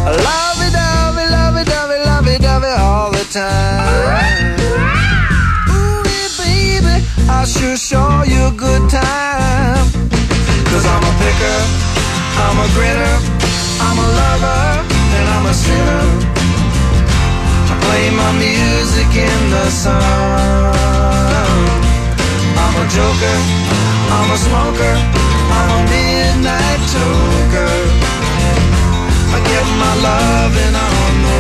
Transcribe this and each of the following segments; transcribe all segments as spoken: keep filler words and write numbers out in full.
Lovey-dovey, lovey-dovey, lovey-dovey all the time. Ooh, baby, I'll sure show you a good time. Cause I'm a picker, I'm a grinner, I'm a lover, and I'm a sinner. I play my music in the sun. I'm a joker, I'm a smoker, I'm a midnight toker. I get my loving on the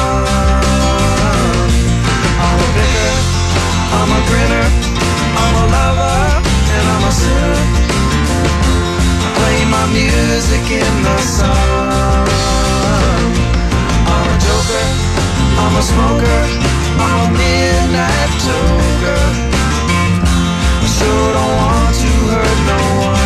run. I'm a picker, I'm a grinner, I'm a lover, and I'm a sinner. I play my music in the sun. I'm a joker, I'm a smoker, I'm a midnight toker. I sure don't want to hurt no one.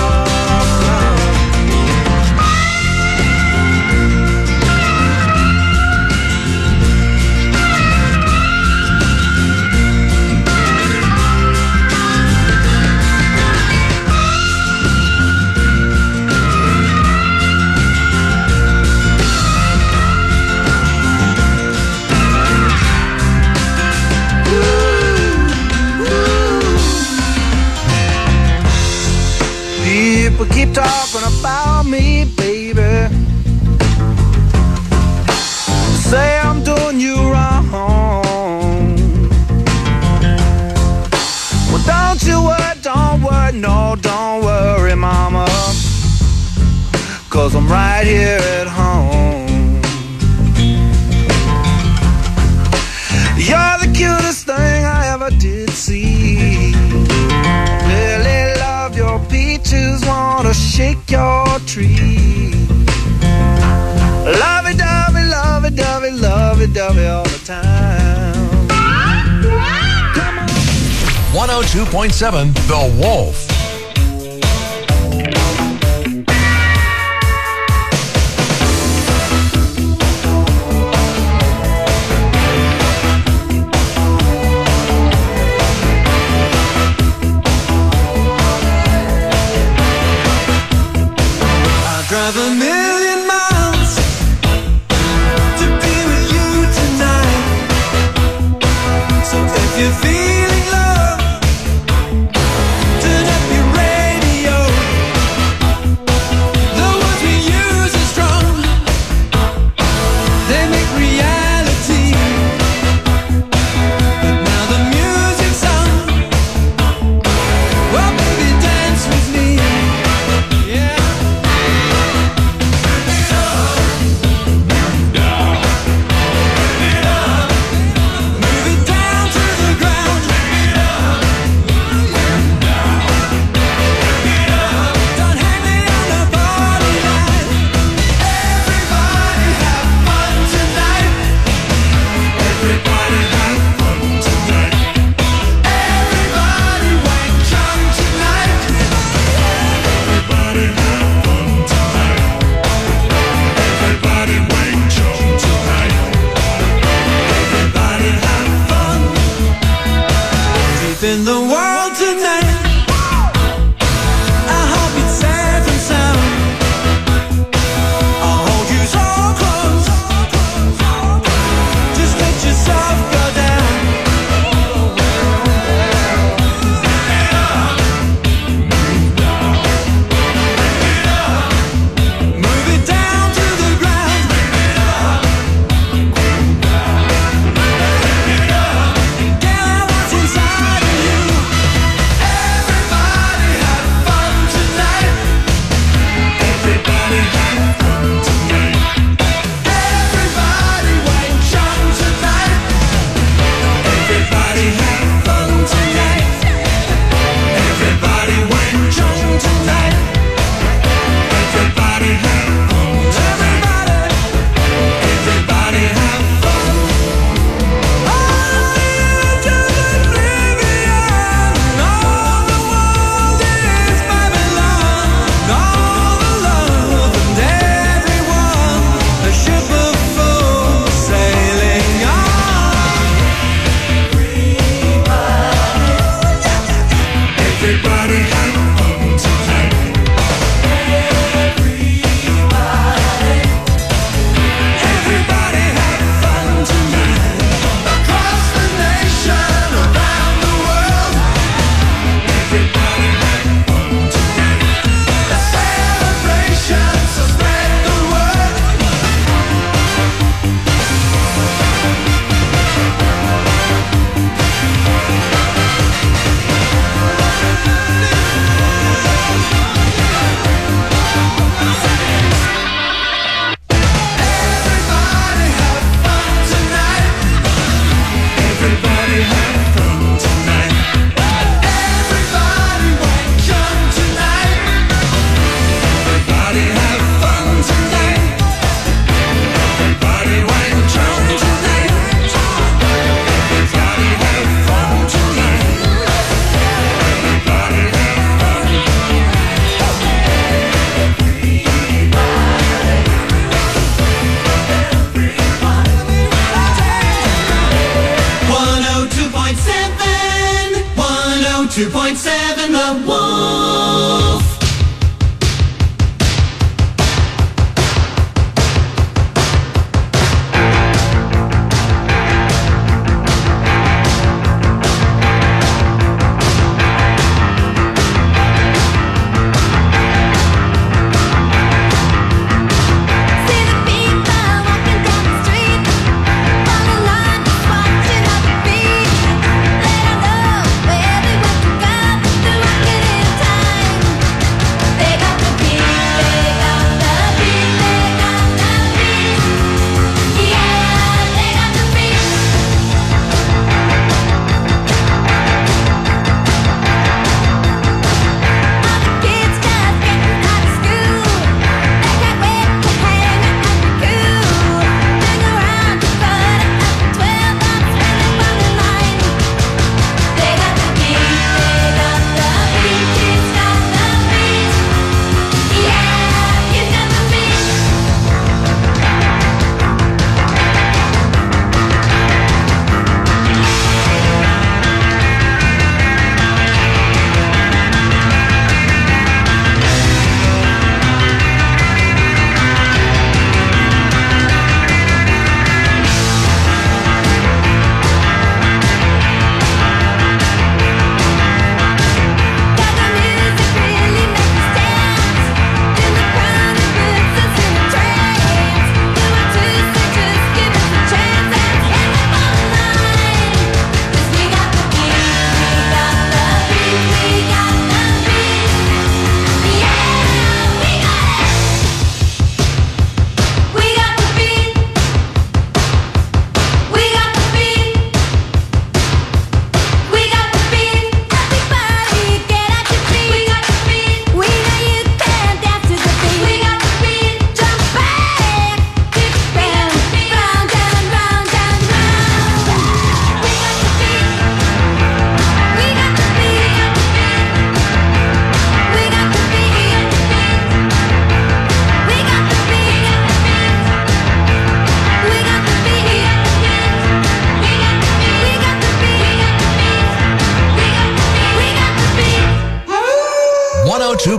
People keep talking about me, baby. Say I'm doing you wrong. Well, don't you worry, don't worry, no, don't worry, mama. Cause I'm right here at home. You're the cutest thing I ever did see. Really love your peaches, wanna shake your tree. Lovey-dovey, lovey-dovey, lovey-dovey all the time. one oh two point seven The Wolf. Drive a million miles to be with you tonight. So if you're feeling love, turn up your radio. The words we use are strong, they make reality. But now the music's on, well baby dance with me. Yeah. In the world tonight, I hope it's safe and sound. I'll hold you so close, just let yourself go down. Move it down to the ground. Get what's inside of you. Everybody have fun tonight. Everybody have fun tonight. Everybody wait young tonight. Everybody have fun tonight. Everybody wait young tonight. Everybody have fun. Everybody, everybody have fun. All the edge of oblivion. All the world is Babylon. All the love and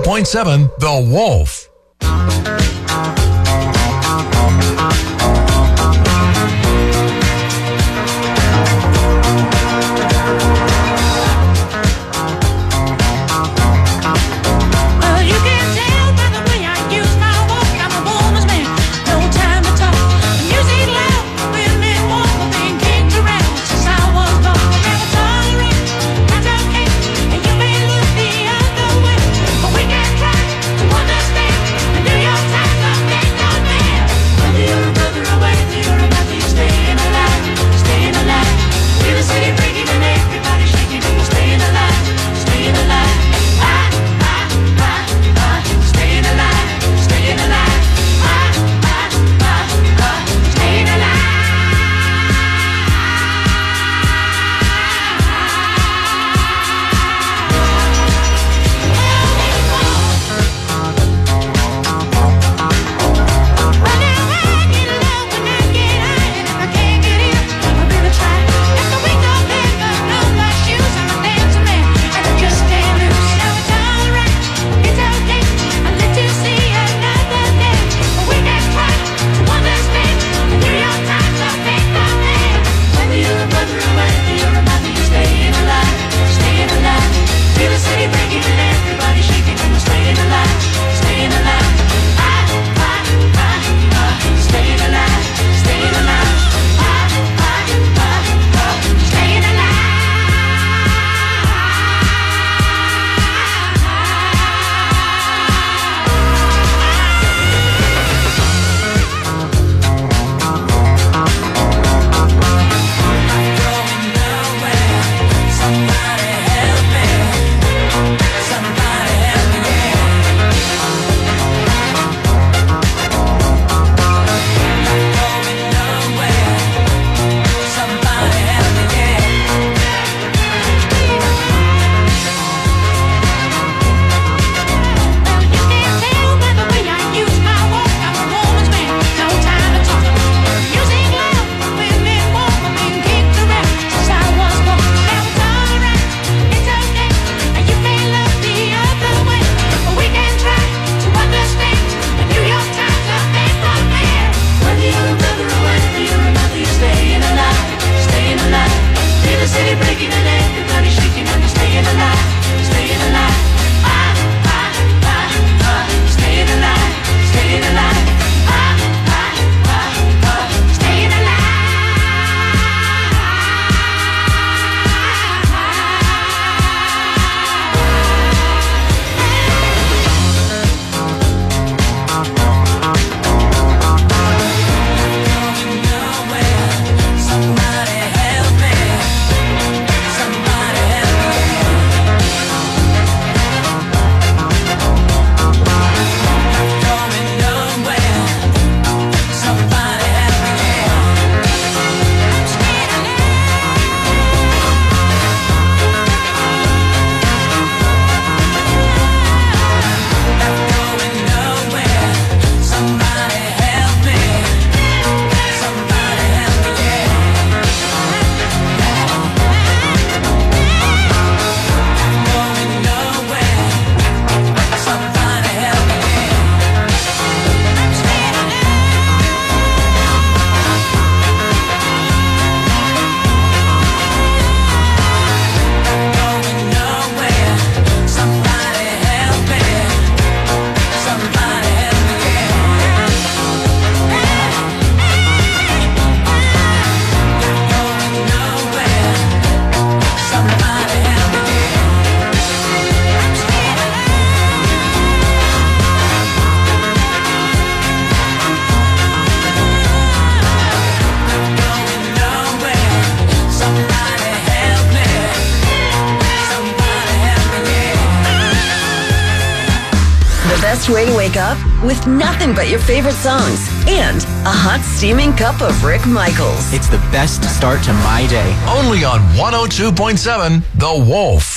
point seven The Wolf. best way to wake up with nothing but your favorite songs and a hot steaming cup of Rick Michaels. It's the best start to my day. Only on one oh two point seven The Wolf.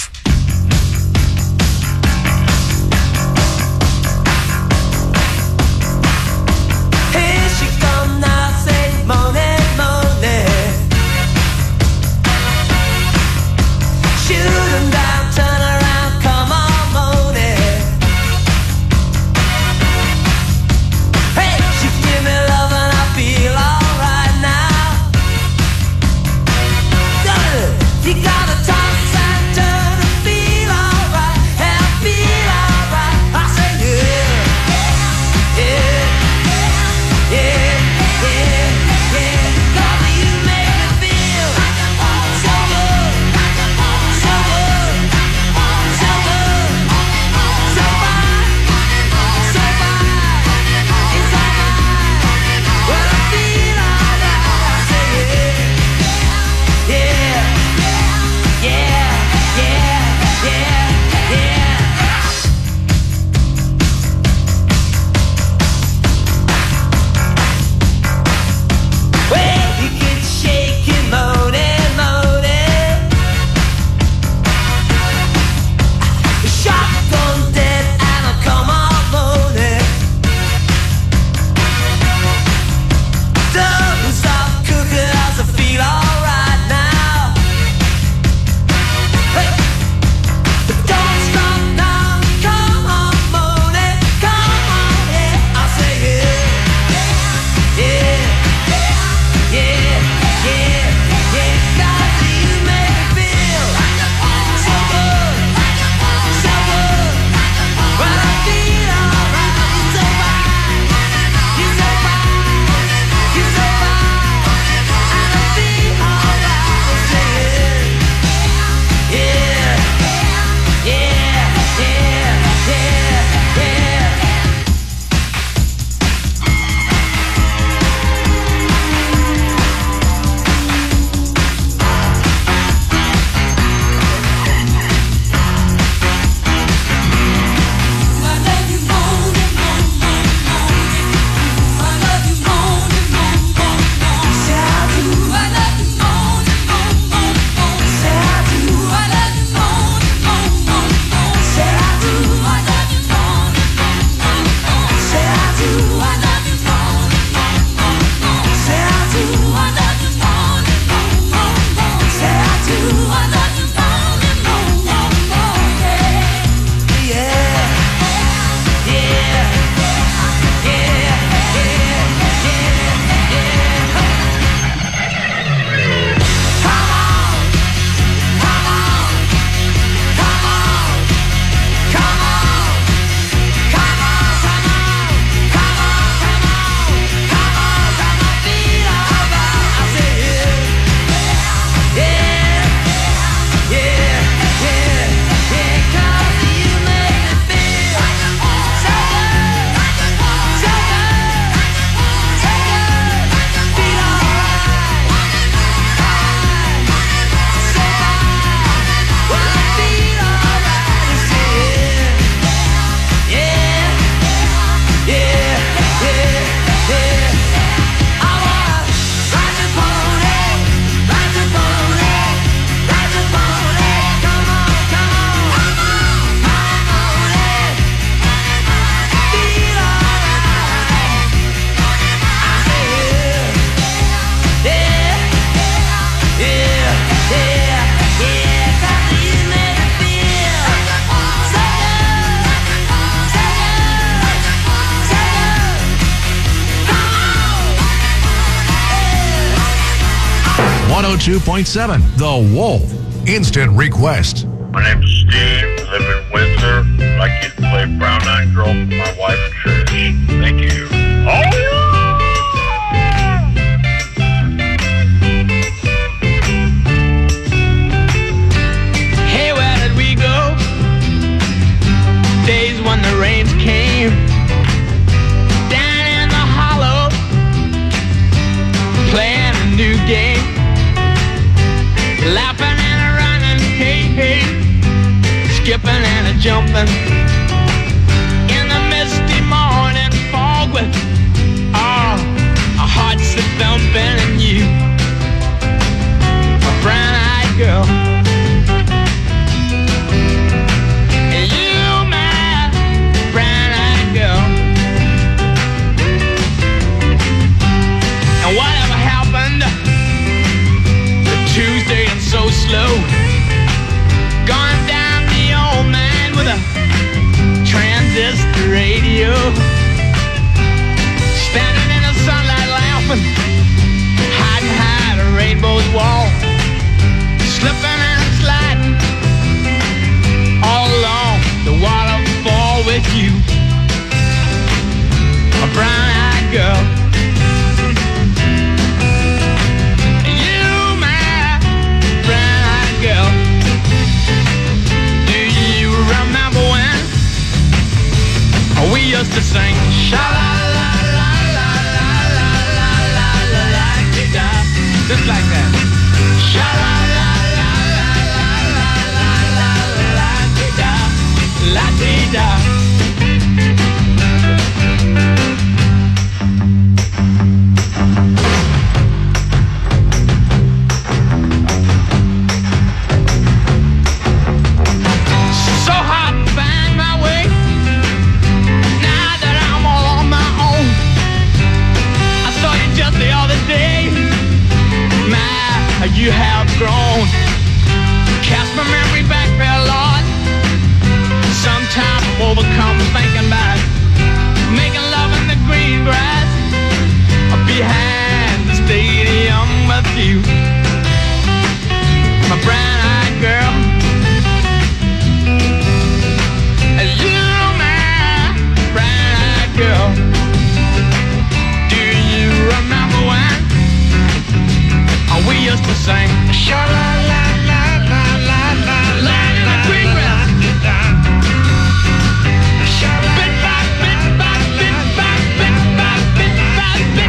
one oh two point seven The Wolf. Instant request. My name's Steve. I live in Windsor. I'd like you to play Brown Eyed Girl for my wife, Trish. Thank you. Oh, yeah! Hey, where did we go? Days when the rains came down in the hollow, playing a new game, laughing and a running, hey, hey, skipping and a jumping in the misty morning fog with oh, our hearts a thumping and you, a brown-eyed girl. And you, my brown-eyed girl. And whatever happened to Tuesday and so slow, gone down the old man with a transistor radio, standing in the sunlight laughing, hiding behind a rainbow's wall, slipping and sliding all along the waterfall with you, a brown-eyed girl. You, my brown-eyed girl. Do you remember when we used to sing sha-la-la-la-la-la-la-la-la-la-la-la-la-la-la, just like that. Sha-la-la-la-la-la-la-la-la-la-la-la-la-la. So hard to find my way now that I'm all on my own. I saw you just the other day. My, you have grown. Cast my memory back there, Lord. Sometimes I'm overcome thinking about making love in the green grass behind the stadium with you, my brown-eyed girl. You, my brown-eyed girl. Do you remember when we used to sing sha-la-la-la-la-la-la-la, lying in the green grass? Bit by bit by bit by bit by bit by bit.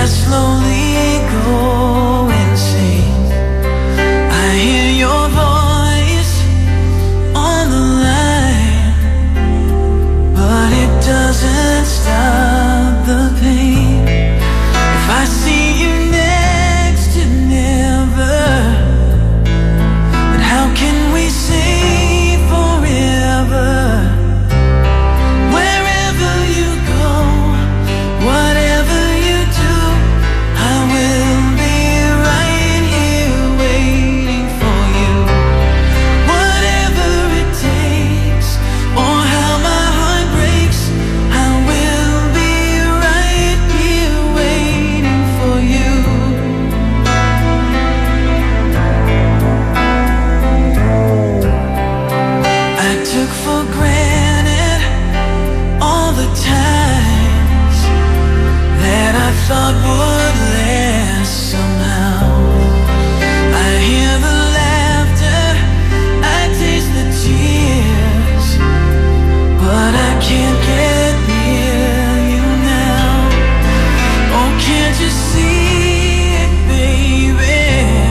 I slowly go insane. I hear your voice on the line, but it doesn't stop the pain. If I see you next to never, then how can we say forever? Wherever you go, whatever you do, I will be right here waiting for you. Whatever it takes, or how my heart breaks, I will be right here waiting for you. I took for granted all the times that I thought would last somehow. I hear the laughter, I taste the tears, but I can't get near you now. Oh, can't you see it, baby?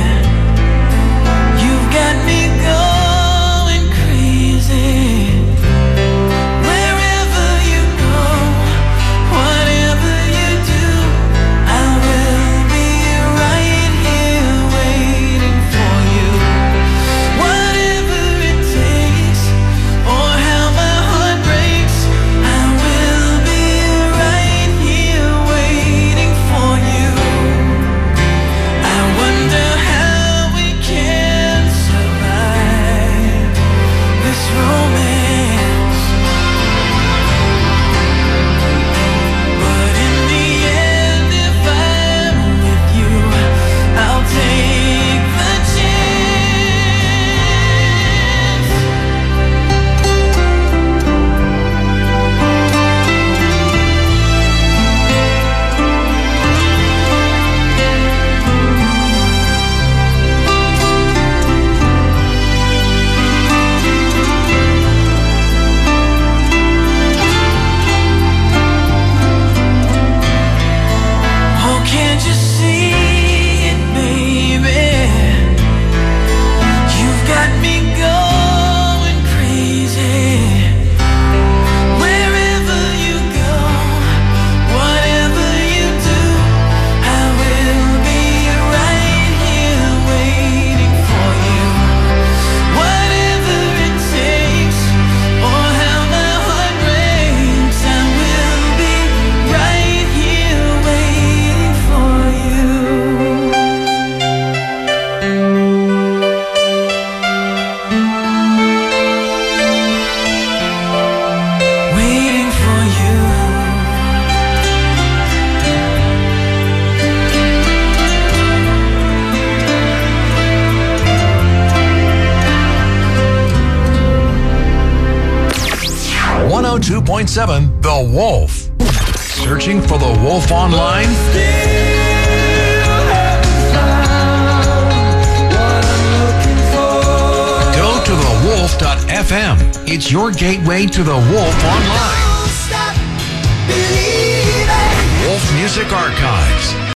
You've got me going crazy. Wherever you go, whatever you do, I will be right here waiting for you. Whatever it takes, or how my heart breaks, I will be right here waiting for you. I wonder how we can survive this romance. But in the end, if I'm with you, I'll take the chance. Oh, can't you see it, baby? You've got me going crazy. Wherever you go, whatever you do, I will be right here waiting for you. Whatever it takes, or how my heart breaks, I will be right here waiting for you. Waiting for you. one oh two point seven The Wolf. Searching for The Wolf online? Go to the wolf dot f m. It's your gateway to The Wolf online. Wolf Music Archives.